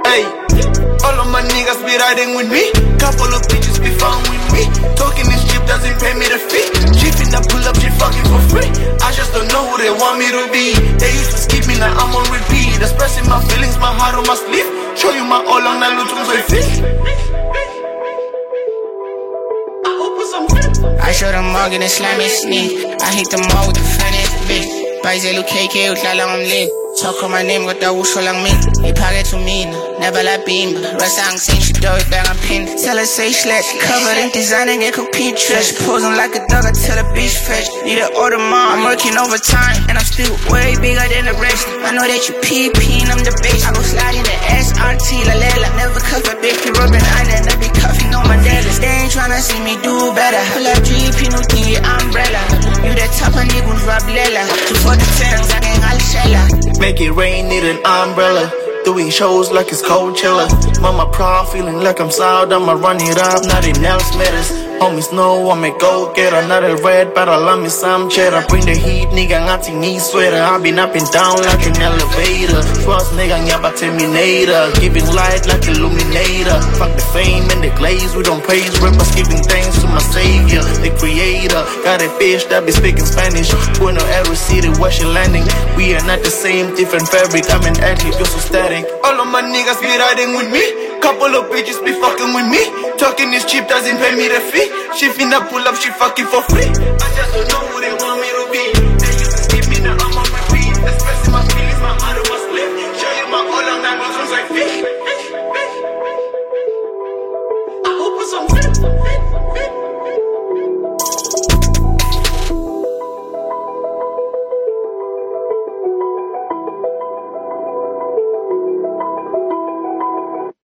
Hey, all of my niggas be riding with me. Couple of bitches be found with me. Talking this shit doesn't pay me the fee. She finna pull up, she fucking for free. I just don't know who they want me to be. They used to skip me, now I'm on repeat. Expressing my feelings, my heart on my sleeve. Show you my all on that loot on my feet. I show them all get a slimy sneak. I hate them all with the finest bitch. Baizelu KK utlala ngomlini. Talk on my name, got that usho lang me. Iphake to mina, never like beam. Rasa angiseni she do it bang and pin. Tell her say slash, covered in designer get compete trash. Posing like a dog, I tell the bitch fresh. Need an order mom, I'm working overtime. And I'm still way bigger than the rest. I know that you PP, I'm the base. I go slide in the SRT, la lela. Never cuff a bitch, you rubbing island. I be cuffing on my dallas. They ain't tryna see me do better. Pull up GP, no thingy umbrella. You that top of niggas, rap lela. 2 for the 10s, I ain't all shella. Make it rain, need an umbrella. Doing shows like it's Coachella. Mama proud, feeling like I'm proud. I'ma run it up, nothing else matters. Homies know I'm a go-getter. Not a red, but I love me some cheddar. Bring the heat, nigga, ngati knee sweater. I've been up and down like an elevator. Trust nigga, nyaba terminator. Giving light like illuminator. Fuck the fame and the glaze, we don't praise. Rappers giving thanks to my savior, the creator. Got a bitch that be speaking Spanish. Buenos Aires City, where she landing. We are not the same, different fabric. I'm an athlete, you're so static. All of my niggas be riding with me. Couple of bitches be fucking with me. Talking is cheap, doesn't pay me the fee. She finna pull up, she fucking for free. I just don't know who they want me to be. They used to skip me, now I'm on my feet. Expressing my feelings, my heart was split. Show you my all on that was like feet. I hope it's on fit.